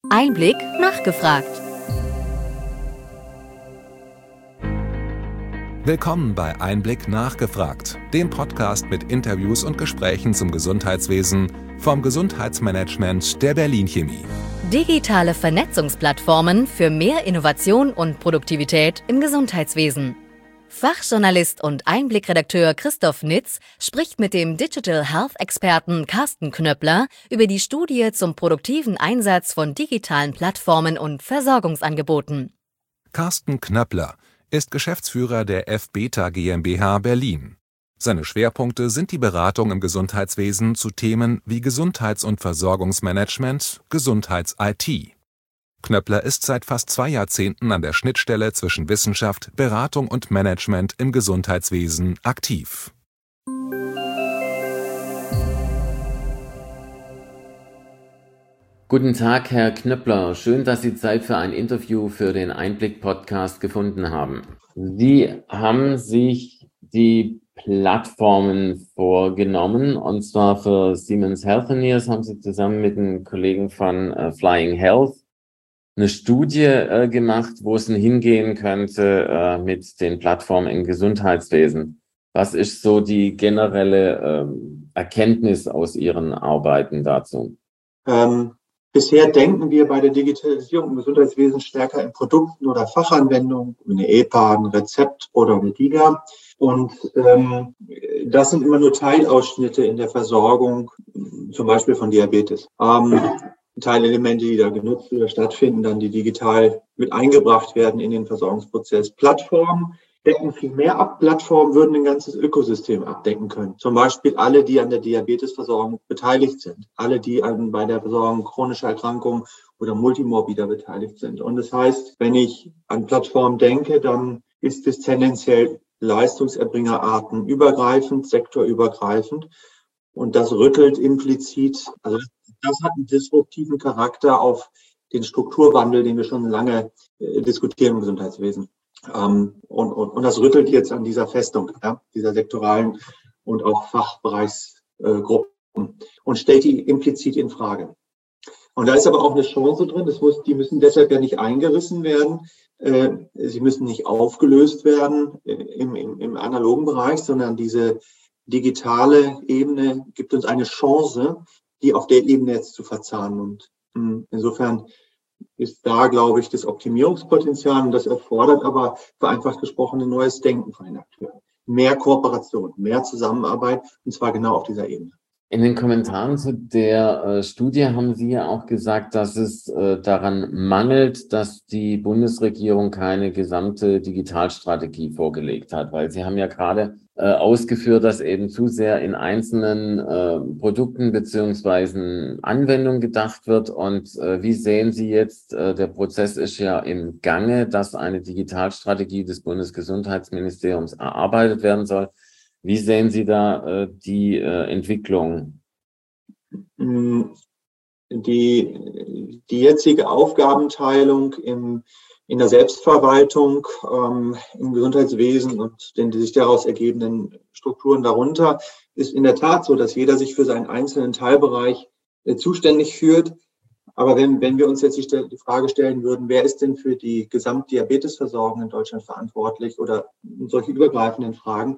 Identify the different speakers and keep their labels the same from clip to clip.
Speaker 1: Einblick nachgefragt.
Speaker 2: Willkommen bei Einblick nachgefragt, dem Podcast mit Interviews und Gesprächen zum Gesundheitswesen vom Gesundheitsmanagement der Berlin Chemie.
Speaker 1: Digitale Vernetzungsplattformen für mehr Innovation und Produktivität im Gesundheitswesen. Fachjournalist und Einblick-Redakteur Christoph Nitz spricht mit dem Digital Health-Experten Carsten Knöppler über die Studie zum produktiven Einsatz von digitalen Plattformen und Versorgungsangeboten.
Speaker 2: Carsten Knöppler ist Geschäftsführer der F-Beta GmbH Berlin. Seine Schwerpunkte sind die Beratung im Gesundheitswesen zu Themen wie Gesundheits- und Versorgungsmanagement, Gesundheits-IT. Knöppler ist seit fast 2 Jahrzehnten an der Schnittstelle zwischen Wissenschaft, Beratung und Management im Gesundheitswesen aktiv.
Speaker 3: Guten Tag, Herr Knöppler. Schön, dass Sie Zeit für ein Interview für den Einblick-Podcast gefunden haben. Sie haben sich die Plattformen vorgenommen, und zwar für Siemens Healthineers haben Sie zusammen mit den Kollegen von Flying Health eine Studie gemacht, wo es denn hingehen könnte mit den Plattformen im Gesundheitswesen. Was ist so die generelle Erkenntnis aus Ihren Arbeiten dazu?
Speaker 4: Bisher denken wir bei der Digitalisierung im Gesundheitswesen stärker in Produkten oder Fachanwendungen, wie eine EPA, ein Rezept oder eine DIGA. Und das sind immer nur Teilausschnitte in der Versorgung, zum Beispiel von Diabetes. Teilelemente, die da genutzt oder stattfinden, dann die digital mit eingebracht werden in den Versorgungsprozess. Plattformen decken viel mehr ab. Plattformen würden ein ganzes Ökosystem abdecken können. Zum Beispiel alle, die an der Diabetesversorgung beteiligt sind. Alle, die bei der Versorgung chronischer Erkrankungen oder Multimorbider beteiligt sind. Und das heißt, wenn ich an Plattformen denke, dann ist es tendenziell Leistungserbringerarten übergreifend, sektorübergreifend. Und das rüttelt implizit, also das hat einen disruptiven Charakter auf den Strukturwandel, den wir schon lange diskutieren im Gesundheitswesen. Und das rüttelt jetzt an dieser Festung, ja, dieser sektoralen und auch Fachbereichsgruppen und stellt die implizit in Frage. Und da ist aber auch eine Chance drin. Die müssen deshalb ja nicht eingerissen werden. Sie müssen nicht aufgelöst werden im analogen Bereich, sondern diese digitale Ebene gibt uns eine Chance, die auf der Ebene jetzt zu verzahnen. Und insofern ist da, glaube ich, das Optimierungspotenzial, und das erfordert aber vereinfacht gesprochen ein neues Denken von den Akteuren. Mehr Kooperation, mehr Zusammenarbeit, und zwar genau auf dieser Ebene.
Speaker 3: In den Kommentaren zu der Studie haben Sie ja auch gesagt, dass es daran mangelt, dass die Bundesregierung keine gesamte Digitalstrategie vorgelegt hat, weil Sie haben ja gerade ausgeführt, dass eben zu sehr in einzelnen Produkten beziehungsweise Anwendungen gedacht wird. Und wie sehen Sie jetzt, der Prozess ist ja im Gange, dass eine Digitalstrategie des Bundesgesundheitsministeriums erarbeitet werden soll. Wie sehen Sie da die Entwicklung?
Speaker 4: Die jetzige Aufgabenteilung in der Selbstverwaltung im Gesundheitswesen und die sich daraus ergebenden Strukturen darunter ist in der Tat so, dass jeder sich für seinen einzelnen Teilbereich zuständig fühlt. Aber wenn wir uns jetzt die Frage stellen würden, wer ist denn für die Gesamtdiabetesversorgung in Deutschland verantwortlich oder solche übergreifenden Fragen,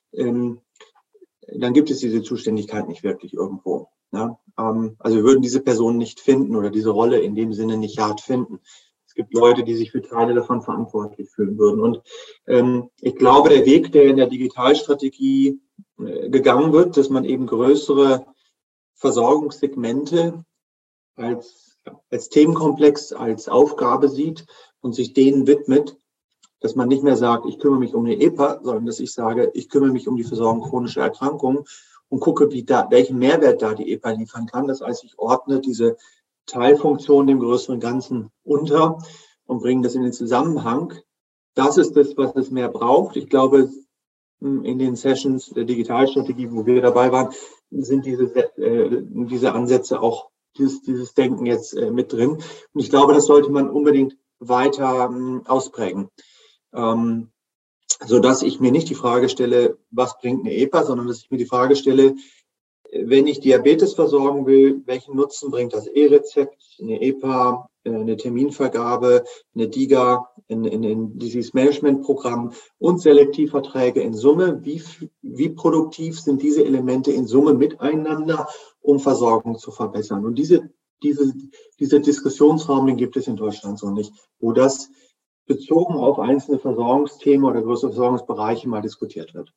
Speaker 4: dann gibt es diese Zuständigkeit nicht wirklich irgendwo. Ja? Also wir würden diese Person nicht finden oder diese Rolle in dem Sinne nicht hart finden. Es gibt Leute, die sich für Teile davon verantwortlich fühlen würden. Und ich glaube, der Weg, der in der Digitalstrategie gegangen wird, dass man eben größere Versorgungssegmente als Themenkomplex, als Aufgabe sieht und sich denen widmet, dass man nicht mehr sagt, ich kümmere mich um eine EPA, sondern dass ich sage, ich kümmere mich um die Versorgung chronischer Erkrankungen und gucke, welchen Mehrwert da die EPA liefern kann. Das heißt, ich ordne diese Teilfunktion dem größeren Ganzen unter und bringe das in den Zusammenhang. Das ist das, was es mehr braucht. Ich glaube, in den Sessions der Digitalstrategie, wo wir dabei waren, sind diese Ansätze auch, dieses Denken jetzt mit drin. Und ich glaube, das sollte man unbedingt weiter ausprägen. So dass ich mir nicht die Frage stelle, was bringt eine EPA, sondern dass ich mir die Frage stelle, wenn ich Diabetes versorgen will, welchen Nutzen bringt das E-Rezept, eine EPA, eine Terminvergabe, eine DiGA, ein Disease Management Programm und Selektivverträge in Summe? Wie produktiv sind diese Elemente in Summe miteinander, um Versorgung zu verbessern? Und diese Diskussionsraum, den gibt es in Deutschland so nicht, wo das bezogen auf einzelne Versorgungsthemen oder größere Versorgungsbereiche mal diskutiert wird.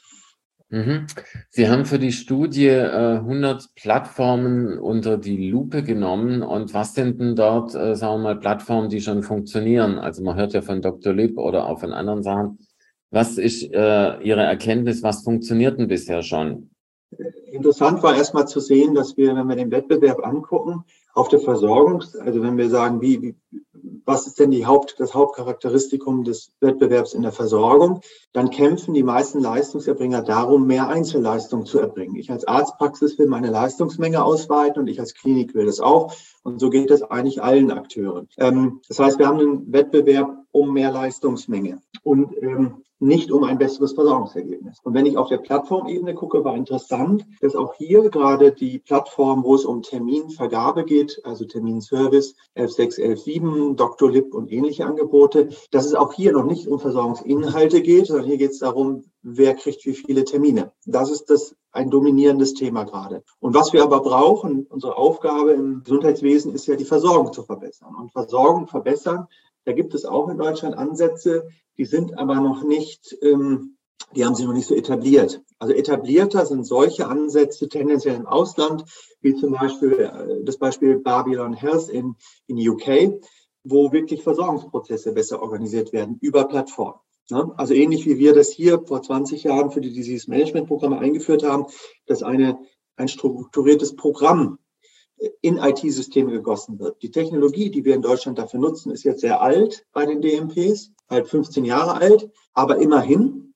Speaker 3: Sie haben für die Studie 100 Plattformen unter die Lupe genommen. Und was sind denn dort, sagen wir mal, Plattformen, die schon funktionieren? Also man hört ja von Dr. Lip oder auch von anderen Sachen. Was ist Ihre Erkenntnis? Was funktioniert denn bisher schon?
Speaker 4: Interessant war erstmal zu sehen, dass wir, wenn wir den Wettbewerb angucken, auf der also wenn wir sagen, was ist denn das Hauptcharakteristikum des Wettbewerbs in der Versorgung, dann kämpfen die meisten Leistungserbringer darum, mehr Einzelleistung zu erbringen. Ich als Arztpraxis will meine Leistungsmenge ausweiten und ich als Klinik will das auch. Und so geht das eigentlich allen Akteuren. Das heißt, wir haben einen Wettbewerb um mehr Leistungsmenge und nicht um ein besseres Versorgungsergebnis. Und wenn ich auf der Plattformebene gucke, war interessant, dass auch hier gerade die Plattform, wo es um Terminvergabe geht, also Terminservice, 11.6, 11.7, Dr. Lip und ähnliche Angebote, dass es auch hier noch nicht um Versorgungsinhalte geht, sondern hier geht es darum, wer kriegt wie viele Termine. Das ist ein dominierendes Thema gerade. Und was wir aber brauchen, unsere Aufgabe im Gesundheitswesen ist ja, die Versorgung zu verbessern. Und Versorgung verbessern, da gibt es auch in Deutschland Ansätze, die sind aber noch nicht, die haben sich noch nicht so etabliert. Also etablierter sind solche Ansätze tendenziell im Ausland, wie zum Beispiel das Beispiel Babylon Health in UK, wo wirklich Versorgungsprozesse besser organisiert werden über Plattformen. Also ähnlich wie wir das hier vor 20 Jahren für die Disease Management Programme eingeführt haben, dass ein strukturiertes Programm in IT-Systeme gegossen wird. Die Technologie, die wir in Deutschland dafür nutzen, ist jetzt sehr alt bei den DMPs, halt 15 Jahre alt, aber immerhin.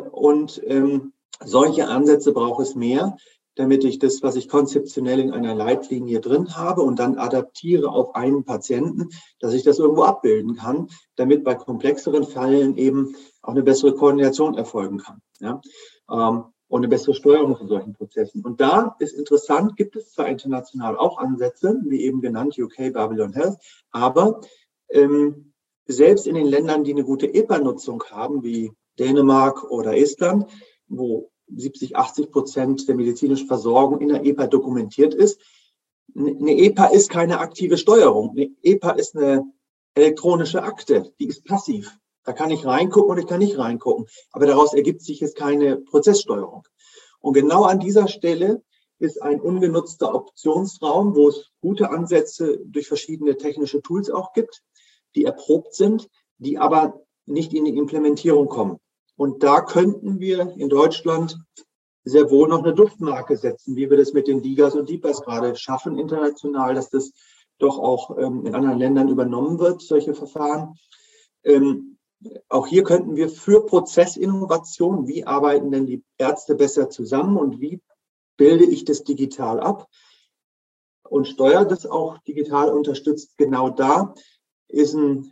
Speaker 4: Solche Ansätze braucht es mehr, damit ich das, was ich konzeptionell in einer Leitlinie drin habe und dann adaptiere auf einen Patienten, dass ich das irgendwo abbilden kann, damit bei komplexeren Fällen eben auch eine bessere Koordination erfolgen kann. Ja? Und eine bessere Steuerung von solchen Prozessen. Und da ist interessant, gibt es zwar international auch Ansätze, wie eben genannt, UK, Babylon Health, aber selbst in den Ländern, die eine gute EPA-Nutzung haben, wie Dänemark oder Estland, wo 70-80% der medizinischen Versorgung in der EPA dokumentiert ist, eine EPA ist keine aktive Steuerung. Eine EPA ist eine elektronische Akte, die ist passiv. Da kann ich reingucken und ich kann nicht reingucken. Aber daraus ergibt sich jetzt keine Prozesssteuerung. Und genau an dieser Stelle ist ein ungenutzter Optionsraum, wo es gute Ansätze durch verschiedene technische Tools auch gibt, die erprobt sind, die aber nicht in die Implementierung kommen. Und da könnten wir in Deutschland sehr wohl noch eine Duftmarke setzen, wie wir das mit den DiGAs und DiPAs gerade schaffen international, dass das doch auch in anderen Ländern übernommen wird, solche Verfahren. Auch hier könnten wir für Prozessinnovation, wie arbeiten denn die Ärzte besser zusammen und wie bilde ich das digital ab und steuere das auch digital unterstützt, genau da ist ein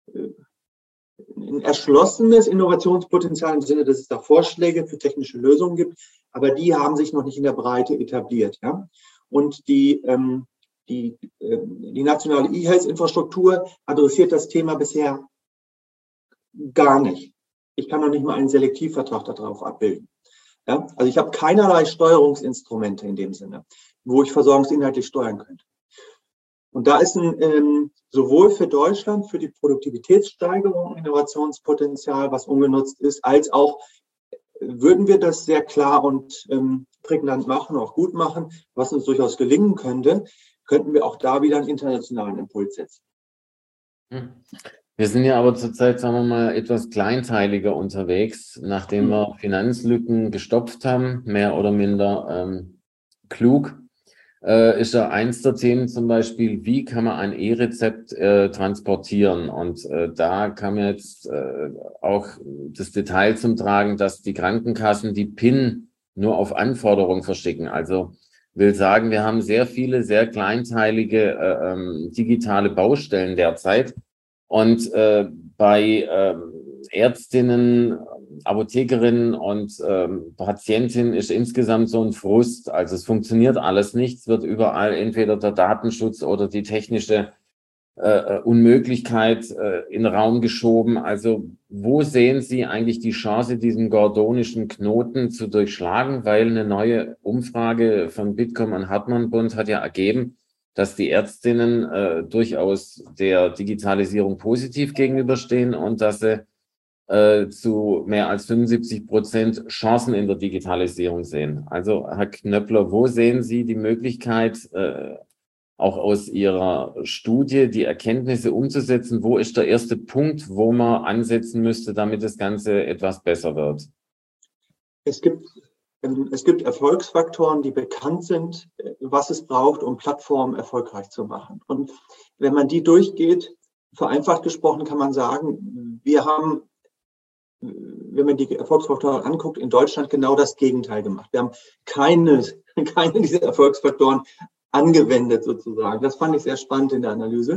Speaker 4: erschlossenes Innovationspotenzial im Sinne, dass es da Vorschläge für technische Lösungen gibt, aber die haben sich noch nicht in der Breite etabliert. Ja? Und die nationale E-Health-Infrastruktur adressiert das Thema bisher gar nicht. Ich kann noch nicht mal einen Selektivvertrag darauf abbilden. Ja? Also ich habe keinerlei Steuerungsinstrumente in dem Sinne, wo ich versorgungsinhaltlich steuern könnte. Und da ist sowohl für Deutschland, für die Produktivitätssteigerung, Innovationspotenzial, was ungenutzt ist, als auch würden wir das sehr klar und prägnant machen, auch gut machen, was uns durchaus gelingen könnte, könnten wir auch da wieder einen internationalen Impuls setzen.
Speaker 3: Wir sind ja aber zurzeit, sagen wir mal, etwas kleinteiliger unterwegs, nachdem wir Finanzlücken gestopft haben, mehr oder minder klug. Ist ja eins der Themen zum Beispiel, wie kann man ein E-Rezept transportieren? Und da kam jetzt auch das Detail zum Tragen, dass die Krankenkassen die PIN nur auf Anforderung verschicken. Also will sagen, wir haben sehr viele, sehr kleinteilige digitale Baustellen derzeit. Und bei Ärztinnen Apothekerinnen und Patientin ist insgesamt so ein Frust. Also es funktioniert alles nicht. Es wird überall entweder der Datenschutz oder die technische Unmöglichkeit in den Raum geschoben. Also wo sehen Sie eigentlich die Chance, diesen gordonischen Knoten zu durchschlagen? Weil eine neue Umfrage von Bitkom und Hartmann Bund hat ja ergeben, dass die Ärztinnen durchaus der Digitalisierung positiv gegenüberstehen und dass sie zu mehr als 75% Chancen in der Digitalisierung sehen. Also Herr Knöppler, wo sehen Sie die Möglichkeit, auch aus Ihrer Studie die Erkenntnisse umzusetzen? Wo ist der erste Punkt, wo man ansetzen müsste, damit das Ganze etwas besser wird?
Speaker 4: Es gibt Erfolgsfaktoren, die bekannt sind, was es braucht, um Plattformen erfolgreich zu machen. Und wenn man die durchgeht, vereinfacht gesprochen, kann man sagen, wir haben, wenn man die Erfolgsfaktoren anguckt, in Deutschland genau das Gegenteil gemacht. Wir haben keine dieser Erfolgsfaktoren angewendet sozusagen. Das fand ich sehr spannend in der Analyse.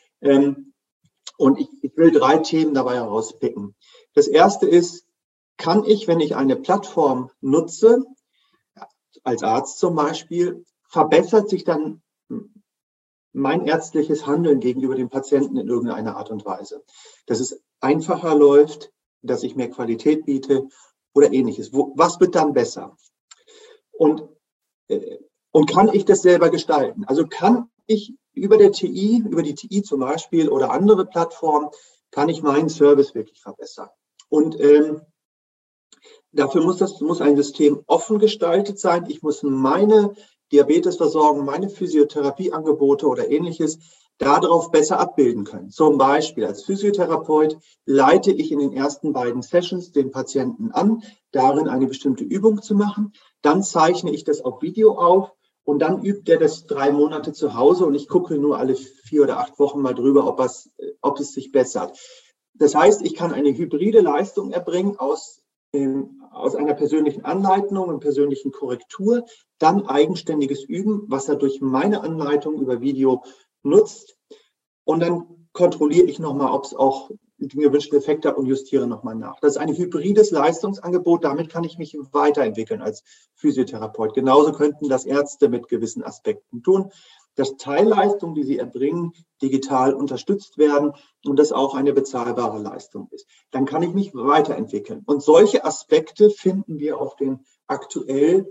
Speaker 4: Und ich will 3 Themen dabei herauspicken. Das erste ist, kann ich, wenn ich eine Plattform nutze, als Arzt zum Beispiel, verbessert sich dann mein ärztliches Handeln gegenüber dem Patienten in irgendeiner Art und Weise? Dass es einfacher läuft, dass ich mehr Qualität biete oder ähnliches. Was wird dann besser? Und kann ich das selber gestalten? Also kann ich über die TI zum Beispiel oder andere Plattformen, kann ich meinen Service wirklich verbessern? Und dafür muss ein System offen gestaltet sein. Ich muss meine Diabetesversorgung, meine Physiotherapieangebote oder ähnliches darauf besser abbilden können. Zum Beispiel als Physiotherapeut leite ich in den ersten beiden Sessions den Patienten an, darin eine bestimmte Übung zu machen. Dann zeichne ich das auf Video auf und dann übt er das 3 Monate zu Hause und ich gucke nur alle 4 oder 8 Wochen mal drüber, ob es sich bessert. Das heißt, ich kann eine hybride Leistung erbringen aus einer persönlichen Anleitung und persönlichen Korrektur, dann eigenständiges Üben, was er durch meine Anleitung über Video nutzt. Und dann kontrolliere ich nochmal, ob es auch den gewünschten Effekt hat und justiere nochmal nach. Das ist ein hybrides Leistungsangebot. Damit kann ich mich weiterentwickeln als Physiotherapeut. Genauso könnten das Ärzte mit gewissen Aspekten tun, dass Teilleistungen, die sie erbringen, digital unterstützt werden und das auch eine bezahlbare Leistung ist. Dann kann ich mich weiterentwickeln. Und solche Aspekte finden wir auf den aktuell,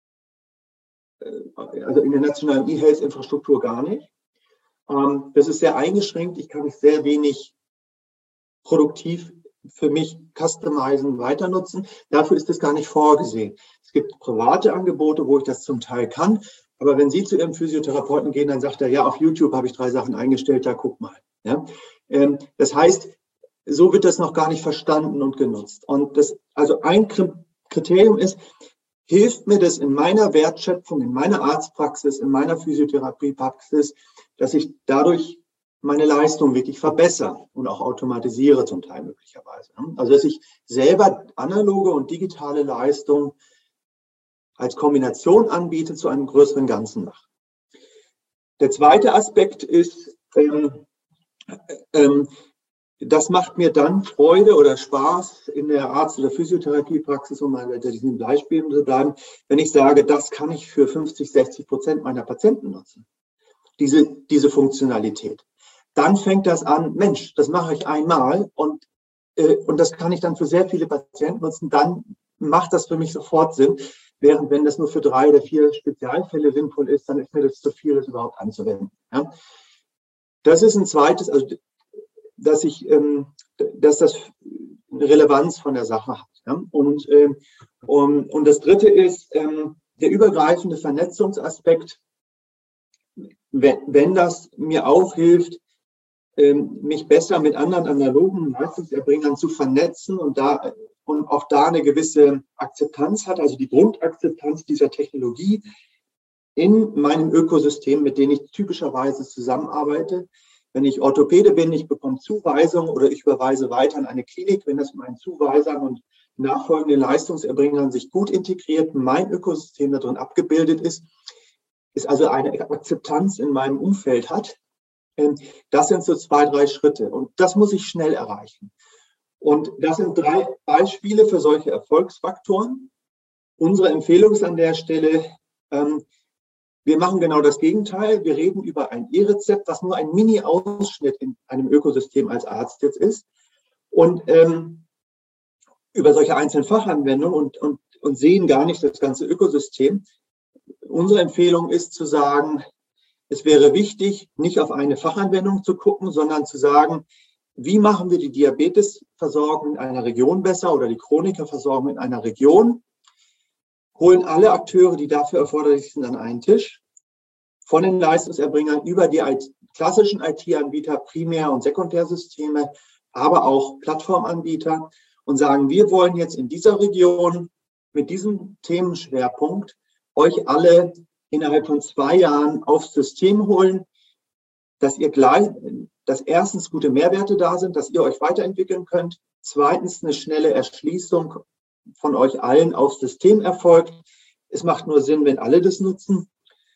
Speaker 4: also in der nationalen E-Health-Infrastruktur gar nicht. Das ist sehr eingeschränkt. Ich kann es sehr wenig produktiv für mich customizen, weiter nutzen. Dafür ist es gar nicht vorgesehen. Es gibt private Angebote, wo ich das zum Teil kann. Aber wenn Sie zu Ihrem Physiotherapeuten gehen, dann sagt er, ja, auf YouTube habe ich 3 Sachen eingestellt, da guck mal. Ja? Das heißt, so wird das noch gar nicht verstanden und genutzt. Und also ein Kriterium ist, hilft mir das in meiner Wertschöpfung, in meiner Arztpraxis, in meiner Physiotherapiepraxis, dass ich dadurch meine Leistung wirklich verbessere und auch automatisiere zum Teil möglicherweise. Also dass ich selber analoge und digitale Leistung als Kombination anbiete, zu einem größeren Ganzen mache. Der zweite Aspekt ist, das macht mir dann Freude oder Spaß in der Arzt- oder Physiotherapiepraxis, um mal bei diesen Beispielen zu bleiben, wenn ich sage, das kann ich für 50-60% meiner Patienten nutzen, diese Funktionalität. Dann fängt das an, Mensch, das mache ich einmal und das kann ich dann für sehr viele Patienten nutzen, dann macht das für mich sofort Sinn. Während wenn das nur für 3 oder 4 Spezialfälle sinnvoll ist, dann ist mir das zu viel, das überhaupt anzuwenden. Ja? Das ist ein zweites, also dass das eine Relevanz von der Sache hat. Ja? Und das dritte ist der übergreifende Vernetzungsaspekt. Wenn das mir auch hilft, mich besser mit anderen analogen Leistungserbringern zu vernetzen und auch da eine gewisse Akzeptanz hat, also die Grundakzeptanz dieser Technologie in meinem Ökosystem, mit dem ich typischerweise zusammenarbeite. Wenn ich Orthopäde bin, ich bekomme Zuweisungen oder ich überweise weiter an eine Klinik, wenn das mit meinen Zuweisern und nachfolgenden Leistungserbringern sich gut integriert, mein Ökosystem darin abgebildet ist also eine Akzeptanz in meinem Umfeld hat. Das sind so 2, 3 Schritte und das muss ich schnell erreichen. Und das sind 3 Beispiele für solche Erfolgsfaktoren. Unsere Empfehlung ist an der Stelle, wir machen genau das Gegenteil. Wir reden über ein E-Rezept, was nur ein Mini-Ausschnitt in einem Ökosystem als Arzt jetzt ist. Und über solche einzelnen Fachanwendungen und sehen gar nicht das ganze Ökosystem. Unsere Empfehlung ist zu sagen, es wäre wichtig, nicht auf eine Fachanwendung zu gucken, sondern zu sagen, wie machen wir die Diabetesversorgung in einer Region besser oder die Chronikerversorgung in einer Region? Holen alle Akteure, die dafür erforderlich sind, an einen Tisch. Von den Leistungserbringern über die klassischen IT-Anbieter, Primär- und Sekundärsysteme, aber auch Plattformanbieter und sagen, wir wollen jetzt in dieser Region mit diesem Themenschwerpunkt euch alle innerhalb von 2 Jahren aufs System holen, dass erstens gute Mehrwerte da sind, dass ihr euch weiterentwickeln könnt. Zweitens eine schnelle Erschließung von euch allen aufs System erfolgt. Es macht nur Sinn, wenn alle das nutzen.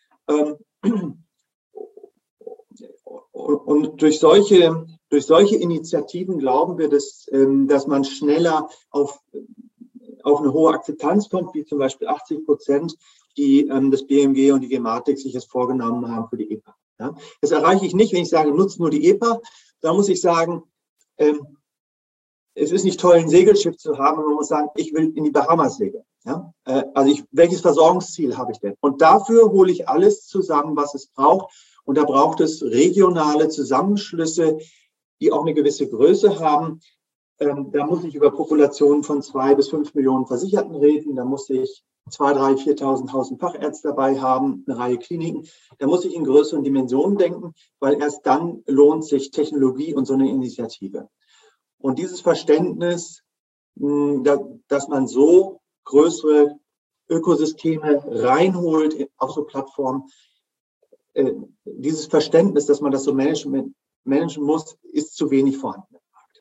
Speaker 4: Und durch solche Initiativen glauben wir, dass man schneller auf eine hohe Akzeptanz kommt, wie zum Beispiel 80%, die das BMG und die Gematik sich jetzt vorgenommen haben für die EPA. Ja? Das erreiche ich nicht, wenn ich sage, nutzt nur die EPA. Da muss ich sagen, es ist nicht toll, ein Segelschiff zu haben, man muss sagen, ich will in die Bahamas segeln. Ja? Welches Versorgungsziel habe ich denn? Und dafür hole ich alles zusammen, was es braucht. Und da braucht es regionale Zusammenschlüsse, die auch eine gewisse Größe haben. Da muss ich über Populationen von 2 bis 5 Millionen Versicherten reden. Da muss ich 2.000, 3.000, 4.000 Fachärzte dabei haben, eine Reihe Kliniken. Da muss ich in größeren Dimensionen denken, weil erst dann lohnt sich Technologie und so eine Initiative. Und dieses Verständnis, dass man so größere Ökosysteme reinholt auf so Plattformen, dieses Verständnis, dass man das so managen muss, ist zu wenig vorhanden.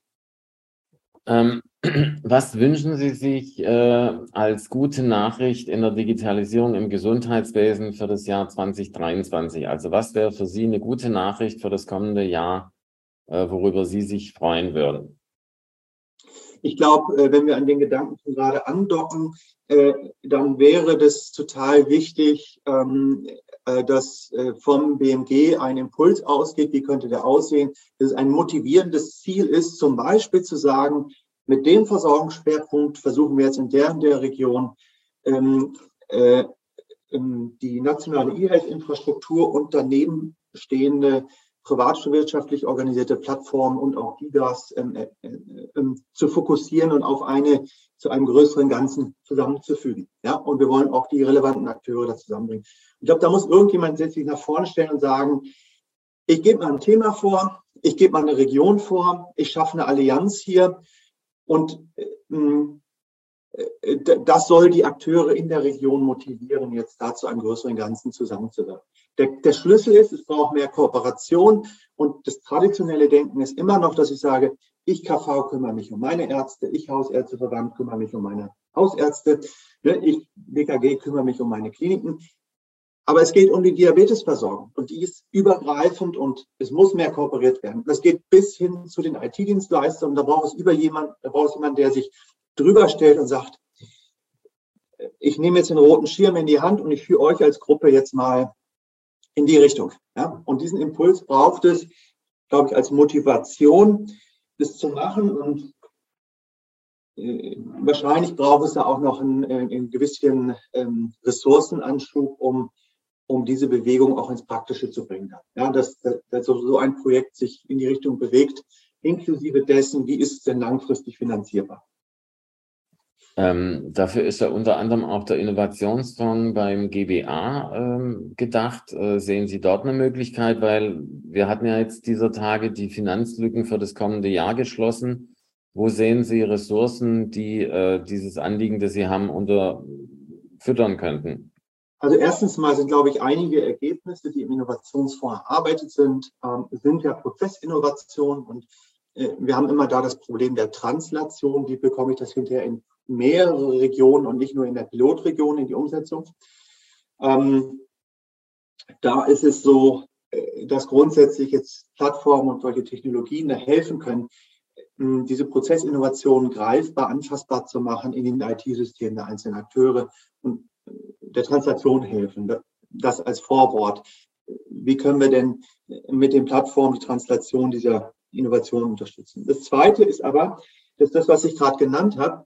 Speaker 3: Was wünschen Sie sich als gute Nachricht in der Digitalisierung im Gesundheitswesen für das Jahr 2023? Also was wäre für Sie eine gute Nachricht für das kommende Jahr, worüber Sie sich freuen würden?
Speaker 4: Ich glaube, wenn wir an den Gedanken gerade andocken, dann wäre das total wichtig, dass vom BMG ein Impuls ausgeht. Wie könnte der aussehen? Dass es ein motivierendes Ziel ist, zum Beispiel zu sagen, mit dem Versorgungsschwerpunkt versuchen wir jetzt in der Region die nationale E-Health-Infrastruktur und daneben stehende privatwirtschaftlich organisierte Plattformen und auch Gigas zu fokussieren und zu einem größeren Ganzen zusammenzufügen. Ja, und wir wollen auch die relevanten Akteure da zusammenbringen. Ich glaube, da muss irgendjemand sich nach vorne stellen und sagen, ich gebe mal ein Thema vor, ich gebe mal eine Region vor, ich schaffe eine Allianz hier und das soll die Akteure in der Region motivieren, jetzt da zu einem größeren Ganzen zusammenzuwirken. Der Schlüssel ist, es braucht mehr Kooperation und das traditionelle Denken ist immer noch, dass ich sage, ich KV kümmere mich um meine Ärzte, ich Hausärzteverband kümmere mich um meine Hausärzte, ich DKG kümmere mich um meine Kliniken. Aber es geht um die Diabetesversorgung und die ist übergreifend und es muss mehr kooperiert werden. Das geht bis hin zu den IT-Dienstleistern. Da braucht es jemanden, der sich drüber stellt und sagt, ich nehme jetzt den roten Schirm in die Hand und ich führe euch als Gruppe jetzt mal in die Richtung. Ja? Und diesen Impuls braucht es, glaube ich, als Motivation, das zu machen. Und wahrscheinlich braucht es da auch noch einen gewissen Ressourcenanschub, um diese Bewegung auch ins Praktische zu bringen. Ja, dass so ein Projekt sich in die Richtung bewegt, inklusive dessen, wie ist es denn langfristig finanzierbar?
Speaker 3: Dafür ist ja unter anderem auch der Innovationsfonds beim GBA gedacht. Sehen Sie dort eine Möglichkeit? Weil wir hatten ja jetzt dieser Tage die Finanzlücken für das kommende Jahr geschlossen. Wo sehen Sie Ressourcen, die dieses Anliegen, das Sie haben, füttern könnten?
Speaker 4: Also erstens mal sind, glaube ich, einige Ergebnisse, die im Innovationsfonds erarbeitet sind ja Prozessinnovation und wir haben immer da das Problem der Translation. Wie bekomme ich das hinterher in mehrere Regionen und nicht nur in der Pilotregion in die Umsetzung? Da ist es so, dass grundsätzlich jetzt Plattformen und solche Technologien da helfen können. diese Prozessinnovation greifbar, anfassbar zu machen in den IT-Systemen der einzelnen Akteure und der Translation helfen. Das als Vorwort. Wie können wir denn mit den Plattformen die Translation dieser Innovation unterstützen? Das Zweite ist aber, dass das, was ich gerade genannt habe,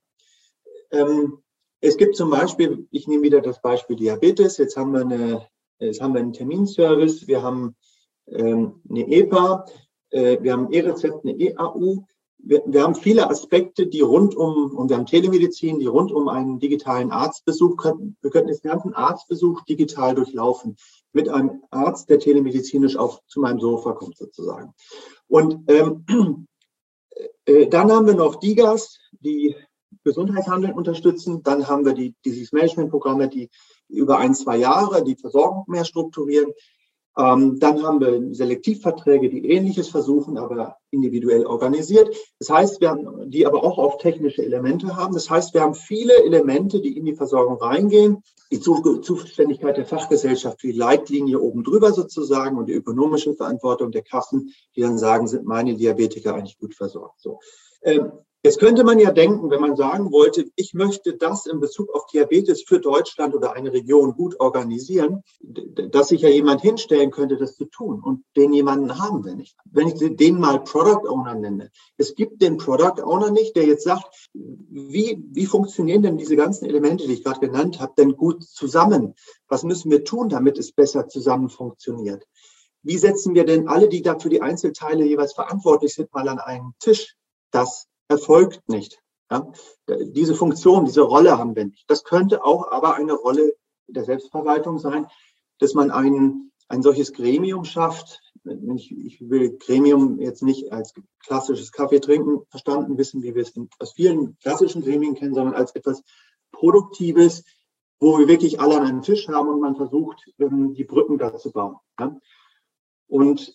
Speaker 4: es gibt zum Beispiel, ich nehme wieder das Beispiel Diabetes, jetzt haben wir einen Terminservice, wir haben eine EPA, wir haben E-Rezept, eine EAU. Wir haben viele Aspekte, und wir haben Telemedizin, die rund um einen digitalen Arztbesuch, wir könnten den ganzen Arztbesuch digital durchlaufen, mit einem Arzt, der telemedizinisch auch zu meinem Sofa kommt sozusagen. Und dann haben wir noch DiGAs, die Gesundheitshandeln unterstützen. Dann haben wir die Disease-Management-Programme, die über 1-2 Jahre die Versorgung mehr strukturieren. Dann haben wir Selektivverträge, die Ähnliches versuchen, aber individuell organisiert. Das heißt, die aber auch auf technische Elemente haben. Das heißt, wir haben viele Elemente, die in die Versorgung reingehen. Die Zuständigkeit der Fachgesellschaft, die Leitlinie oben drüber sozusagen und die ökonomische Verantwortung der Kassen, die dann sagen, sind meine Diabetiker eigentlich gut versorgt. So. Jetzt könnte man ja denken, wenn man sagen wollte, ich möchte das in Bezug auf Diabetes für Deutschland oder eine Region gut organisieren, dass sich ja jemand hinstellen könnte, das zu tun. Und den jemanden haben wir nicht. Wenn ich den mal Product Owner nenne, es gibt den Product Owner nicht, der jetzt sagt, wie funktionieren denn diese ganzen Elemente, die ich gerade genannt habe, denn gut zusammen? Was müssen wir tun, damit es besser zusammen funktioniert? Wie setzen wir denn alle, die da für die Einzelteile jeweils verantwortlich sind, mal an einen Tisch? Das erfolgt nicht. Ja? Diese Funktion, diese Rolle haben wir nicht. Das könnte auch aber eine Rolle der Selbstverwaltung sein, dass man ein solches Gremium schafft. Ich will Gremium jetzt nicht als klassisches Kaffee trinken verstanden wissen, wie wir es aus vielen klassischen Gremien kennen, sondern als etwas Produktives, wo wir wirklich alle an einem Tisch haben und man versucht, die Brücken da zu bauen. Ja? Und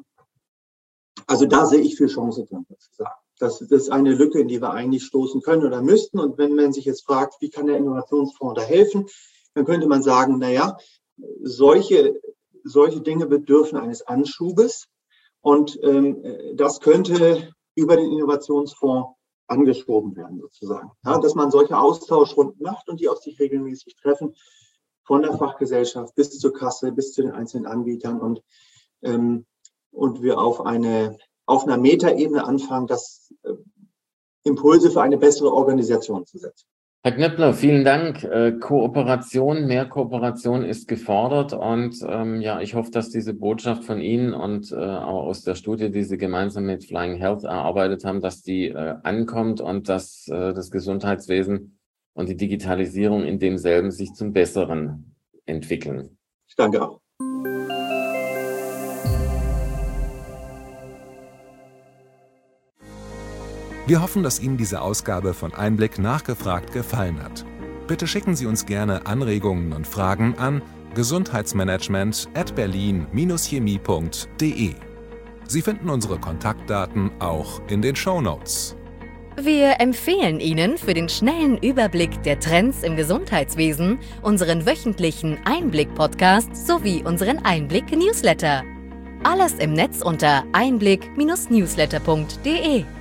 Speaker 4: also da sehe ich viel Chance drin, sozusagen. Das ist eine Lücke, in die wir eigentlich stoßen können oder müssten. Und wenn man sich jetzt fragt, wie kann der Innovationsfonds da helfen, dann könnte man sagen, naja, solche Dinge bedürfen eines Anschubes. Und das könnte über den Innovationsfonds angeschoben werden, sozusagen. Ja, dass man solche Austauschrunden macht und die auch sich regelmäßig treffen, von der Fachgesellschaft bis zur Kasse, bis zu den einzelnen Anbietern und wir auf einer Metaebene anfangen, Impulse für eine bessere Organisation zu setzen.
Speaker 3: Herr Knöppler, vielen Dank. Mehr Kooperation ist gefordert und ich hoffe, dass diese Botschaft von Ihnen und auch aus der Studie, die Sie gemeinsam mit Flying Health erarbeitet haben, dass die ankommt und dass das Gesundheitswesen und die Digitalisierung in demselben sich zum Besseren entwickeln.
Speaker 4: Ich danke auch.
Speaker 2: Wir hoffen, dass Ihnen diese Ausgabe von Einblick nachgefragt gefallen hat. Bitte schicken Sie uns gerne Anregungen und Fragen an gesundheitsmanagement@berlin-chemie.de. Sie finden unsere Kontaktdaten auch in den Shownotes.
Speaker 1: Wir empfehlen Ihnen für den schnellen Überblick der Trends im Gesundheitswesen unseren wöchentlichen Einblick-Podcast sowie unseren Einblick-Newsletter. Alles im Netz unter einblick-newsletter.de.